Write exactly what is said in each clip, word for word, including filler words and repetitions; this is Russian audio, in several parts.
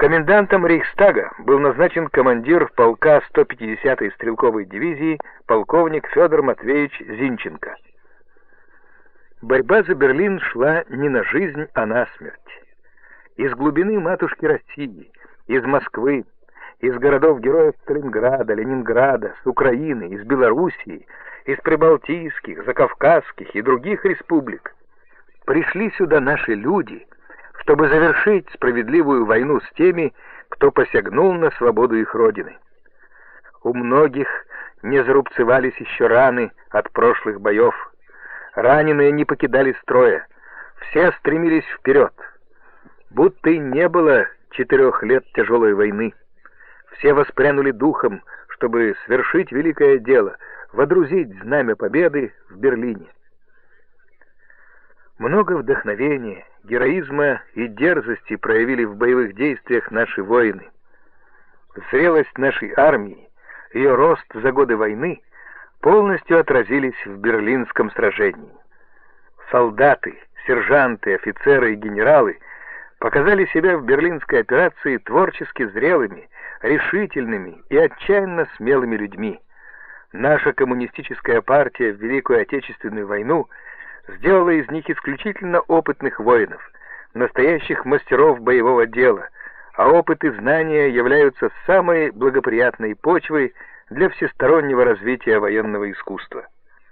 Комендантом Рейхстага был назначен командир полка сто пятидесятой стрелковой дивизии полковник Федор Матвеевич Зинченко. Борьба за Берлин шла не на жизнь, а на смерть. Из глубины матушки России, из Москвы, из городов-героев Сталинграда, Ленинграда, с Украины, из Белоруссии, из прибалтийских, закавказских и других республик пришли сюда наши люди, чтобы завершить справедливую войну с теми, кто посягнул на свободу их родины. У многих не зарубцевались еще раны от прошлых боев. Раненые не покидали строя. Все стремились вперед. Будто и не было четырех лет тяжелой войны. Все воспрянули духом, чтобы свершить великое дело, водрузить знамя победы в Берлине. Много вдохновения, героизма и дерзости проявили в боевых действиях наши воины. Зрелость нашей армии, ее рост за годы войны полностью отразились в Берлинском сражении. Солдаты, сержанты, офицеры и генералы показали себя в берлинской операции творчески зрелыми, решительными и отчаянно смелыми людьми. Наша коммунистическая партия в Великую Отечественную войну сделала из них исключительно опытных воинов, настоящих мастеров боевого дела, а опыт и знания являются самой благоприятной почвой для всестороннего развития военного искусства.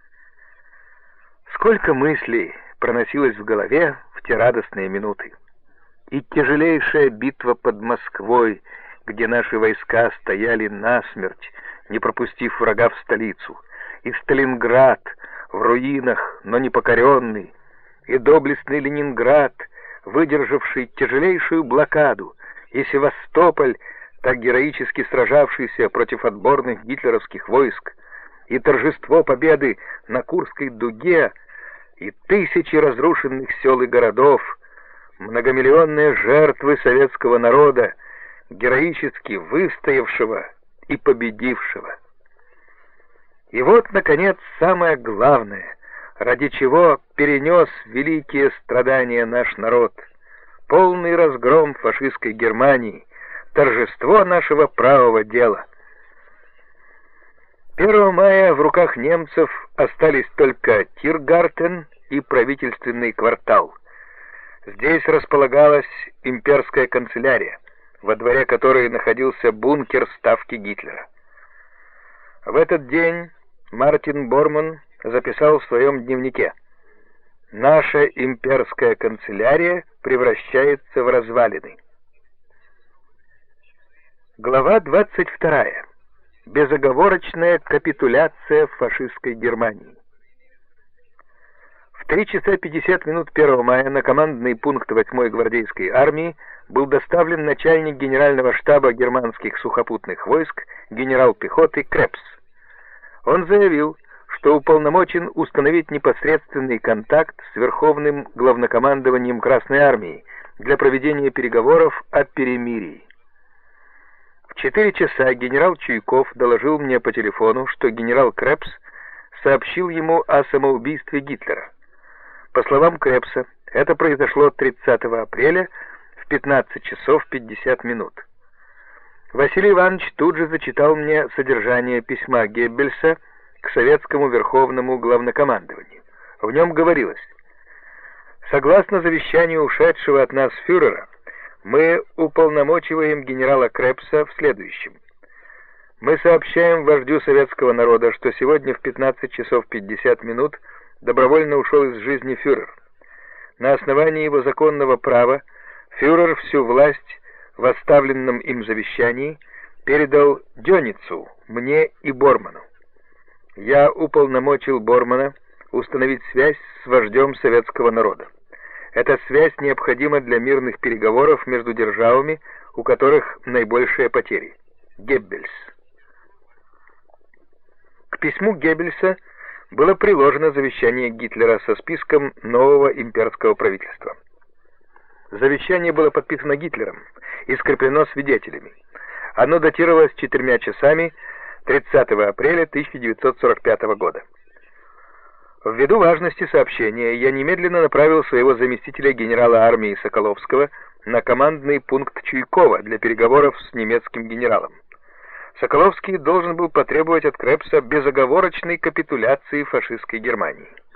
Сколько мыслей проносилось в голове в те радостные минуты. И тяжелейшая битва под Москвой, где наши войска стояли насмерть, не пропустив врага в столицу, и Сталинград, в руинах, но не покоренный, и доблестный Ленинград, выдержавший тяжелейшую блокаду, и Севастополь, так героически сражавшийся против отборных гитлеровских войск, и торжество победы на Курской дуге, и тысячи разрушенных сел и городов, многомиллионные жертвы советского народа, героически выстоявшего и победившего. И вот, наконец, самое главное, ради чего перенес великие страдания наш народ, полный разгром фашистской Германии, торжество нашего правого дела. первого мая в руках немцев остались только Тиргартен и правительственный квартал. Здесь располагалась имперская канцелярия, во дворе которой находился бункер ставки Гитлера. В этот день Мартин Борман записал в своем дневнике: «Наша имперская канцелярия превращается в развалины». Глава двадцать вторая. Безоговорочная капитуляция фашистской Германии. В три часа пятьдесят минут первого мая на командный пункт восьмой гвардейской армии был доставлен начальник генерального штаба германских сухопутных войск генерал пехоты Крепс. Он заявил, что уполномочен установить непосредственный контакт с Верховным главнокомандованием Красной армии для проведения переговоров о перемирии. В четыре часа генерал Чуйков доложил мне по телефону, что генерал Крепс сообщил ему о самоубийстве Гитлера. По словам Крепса, это произошло тридцатого апреля в пятнадцать часов пятьдесят минут. Василий Иванович тут же зачитал мне содержание письма Геббельса к советскому Верховному главнокомандованию. В нем говорилось: «Согласно завещанию ушедшего от нас фюрера, мы уполномочиваем генерала Крепса в следующем. Мы сообщаем вождю советского народа, что сегодня в пятнадцать часов пятьдесят минут добровольно ушел из жизни фюрер. На основании его законного права фюрер всю власть в оставленном им завещании передал Дёницу, мне и Борману. Я уполномочил Бормана установить связь с вождем советского народа. Эта связь необходима для мирных переговоров между державами, у которых наибольшие потери. Геббельс». К письму Геббельса было приложено завещание Гитлера со списком нового имперского правительства. Завещание было подписано Гитлером и скреплено свидетелями. Оно датировалось четырьмя часами тридцатого апреля тысяча девятьсот сорок пятого года. Ввиду важности сообщения я немедленно направил своего заместителя генерала армии Соколовского на командный пункт Чуйкова для переговоров с немецким генералом. Соколовский должен был потребовать от Крепса безоговорочной капитуляции фашистской Германии.